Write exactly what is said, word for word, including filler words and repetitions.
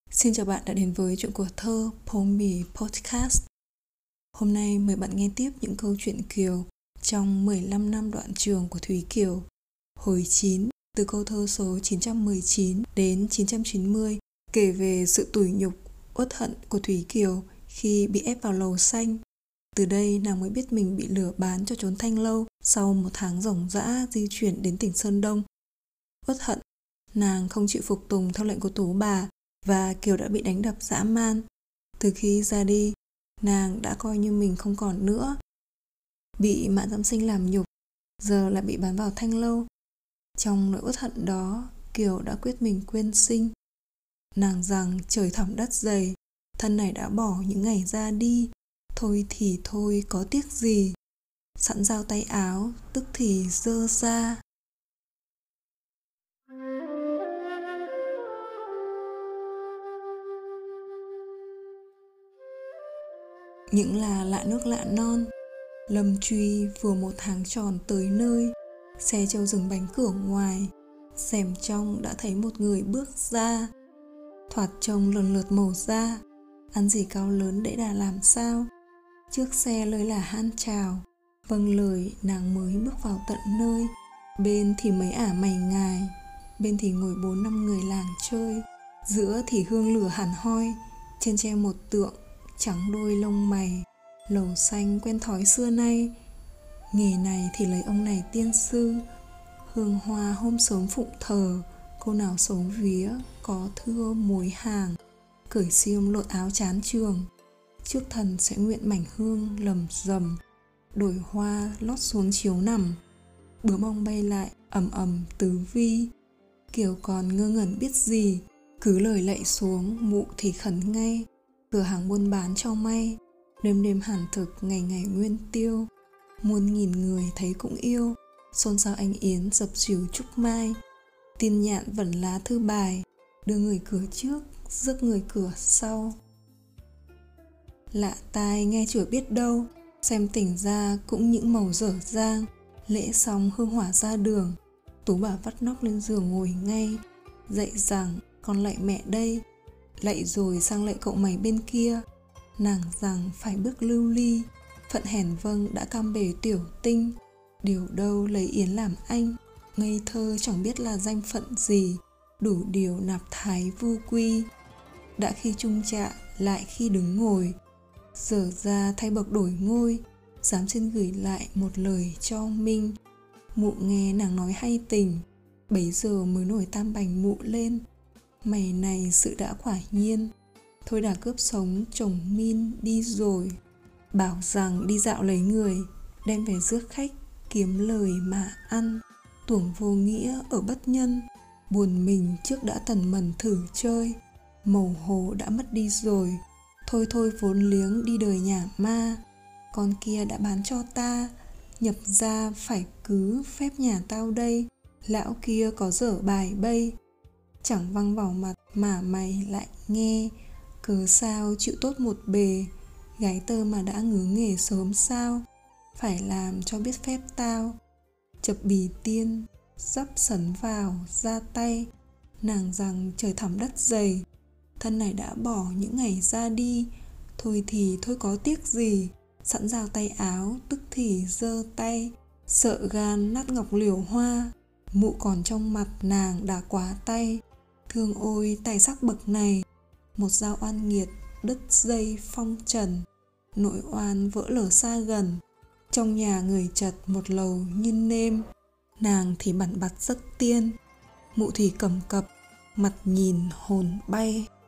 Xin chào bạn đã đến với chuyện của thơ Pomi Podcast. Hôm nay mời bạn nghe tiếp những câu chuyện Kiều trong mười lăm năm đoạn trường của Thúy Kiều. Hồi chín, từ câu thơ số chín trăm mười chín đến chín trăm chín mươi, kể về sự tủi nhục, uất hận của Thúy Kiều khi bị ép vào lầu xanh. Từ đây nàng mới biết mình bị lừa bán cho chốn Thanh Lâu sau một tháng ròng rã di chuyển đến tỉnh Sơn Đông. Uất hận, nàng không chịu phục tùng theo lệnh của Tú bà, và Kiều đã bị đánh đập dã man. Từ khi ra đi, nàng đã coi như mình không còn nữa. Bị Mã Giám Sinh làm nhục, giờ lại bị bán vào Thanh Lâu. Trong nỗi uất hận đó, Kiều đã quyết mình quên sinh. Nàng rằng trời thẳm đất dày, thân này đã bỏ những ngày ra đi, thôi thì thôi có tiếc gì. Sẵn giao tay áo, tức thì dơ ra. Những là lạ nước lạ non. Lâm Truy vừa một tháng tròn tới nơi, xe trâu dừng bánh cửa ngoài, xẻm trong đã thấy một người bước ra. Thoạt trông lần lượt màu da, ăn gì cao lớn để đà làm sao. Trước xe lời là han chào, vâng lời nàng mới bước vào tận nơi. Bên thì mấy ả mày ngài, bên thì ngồi bốn năm người làng chơi. Giữa thì hương lửa hẳn hoi, trên tre một tượng trắng đôi lông mày. Lầu xanh quen thói xưa nay, nghề này thì lấy ông này tiên sư. Hương hoa hôm sớm phụng thờ, cô nào xấu vía có thưa muối hàng. Cởi xiêm lột áo chán trường, trước thần sẽ nguyện mảnh hương lầm rầm. Đổi hoa lót xuống chiếu nằm, bướm ong bay lại ầm ầm tứ vi. Kiều còn ngơ ngẩn biết gì, cứ lời lạy xuống mụ thì khấn ngay. Cửa hàng buôn bán cho may, đêm đêm hàn thực ngày ngày nguyên tiêu. Muôn nghìn người thấy cũng yêu, xôn xao anh yến dập dìu trúc mai. Tin nhạn vẩn lá thư bài, đưa người cửa trước, rước người cửa sau. Lạ tai nghe chửa biết đâu, xem tỉnh ra cũng những màu dở dang. Lễ xong hương hỏa ra đường, Tú bà vắt nóc lên giường ngồi ngay. Dạy rằng con lạy mẹ đây, lạy rồi sang lạy cậu mày bên kia. Nàng rằng phải bước lưu ly, phận hèn vâng đã cam bề tiểu tinh. Điều đâu lấy yến làm anh, ngây thơ chẳng biết là danh phận gì. Đủ điều nạp thái vu quy, đã khi chung trạ lại khi đứng ngồi. Giờ ra thay bậc đổi ngôi, dám xin gửi lại một lời cho Minh. Mụ nghe nàng nói hay tình, bấy giờ mới nổi tam bành mụ lên. Mày này sự đã quả nhiên, thôi đã cướp sống chồng Min đi rồi. Bảo rằng đi dạo lấy người, đem về rước khách, kiếm lời mà ăn. Tuồng vô nghĩa ở bất nhân, buồn mình trước đã tần mần thử chơi. Màu hồ đã mất đi rồi, thôi thôi vốn liếng đi đời nhà ma. Con kia đã bán cho ta, nhập ra phải cứ phép nhà tao đây. Lão kia có dở bài bây, chẳng văng vào mặt mà mày lại nghe. Cớ sao chịu tốt một bề, gái tơ mà đã ngứa nghề sớm sao. Phải làm cho biết phép tao, chập bì tiên, dắp sấn vào ra tay. Nàng rằng trời thẳm đất dày, thân này đã bỏ những ngày ra đi, thôi thì thôi có tiếc gì. Sẵn giao tay áo, tức thì giơ tay. Sợ gan nát ngọc liễu hoa, mụ còn trong mặt nàng đã quá tay. Thương ôi tài sắc bậc này, một dao oan nghiệt đứt dây phong trần. Nội oan vỡ lở xa gần, trong nhà người chật một lầu như nêm. Nàng thì bẩn bặt giấc tiên, mụ thì cầm cập, mặt nhìn hồn bay.